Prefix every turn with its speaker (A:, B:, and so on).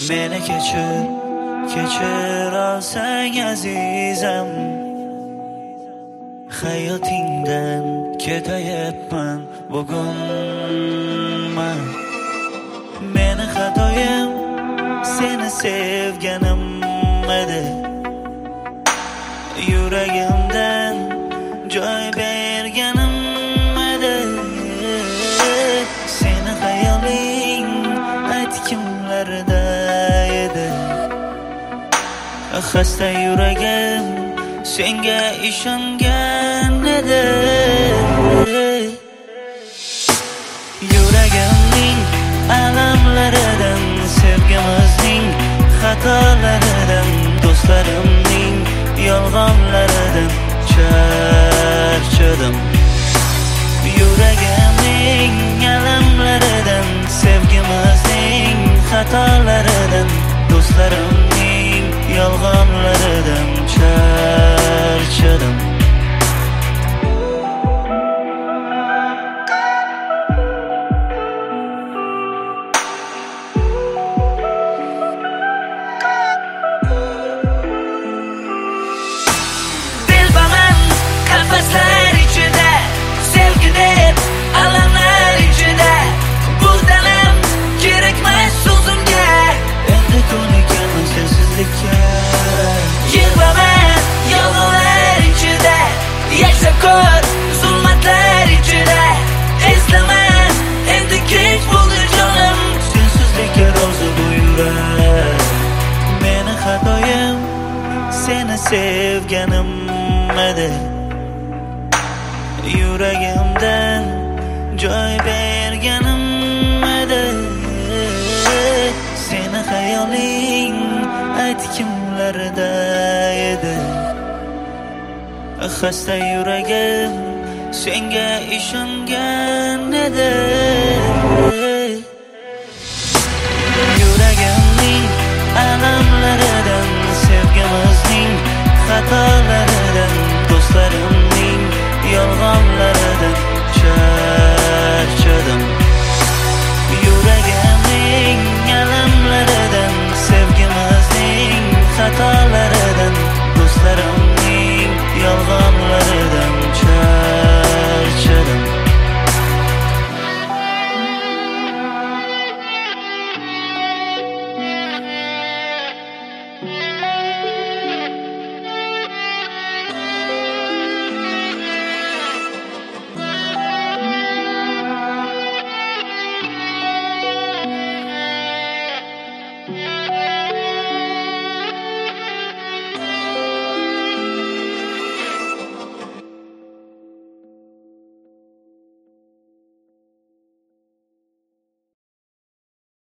A: Meni kechir olsang azizam. Hayotingdan ketayapman bugun men. Meni xatoyim seni sevganim edi. Yuragimdan joy berganim edi. Seni hayoling aytgimlarda edi. Xasta yuragim senga ishongan edi. Yuragimning alamlaridan, sevgimizning xatolaridan, do'stlarimning yolg'onlaridan charchadim. Yuragimning alamlaridan, sevgimizning xatolaridan, do'stlarimning yolg'onlaridan charchadim.
B: Dilbaman qafaslar ichida, sevgi deb alamlar ichida. Burdanim kerakmas so'zimga,
A: Endi ko'nikkanman sensizlikka.
B: yig'laman yolg'onlar ichida, yashab ko'r zulmatlar ichida. Eslaman endi kech bo'ldi jonim,
A: Sensizlikka rozi bu yurak. Meni xatoyim seni sevganim edi. Yuragimdan joy berganim edi. Seni hayoling aytgimlarda edi. Xasta yuragim senga ishongan edi. Yuragimning alamlaridan, sevgimizning xatolaridan, do'stlarimning yolg'onlaridan charchadim. Yuragimning alamlaridan, sevgimizning xatolaridan, do'stlarimning yolg'onlaridan charchadim.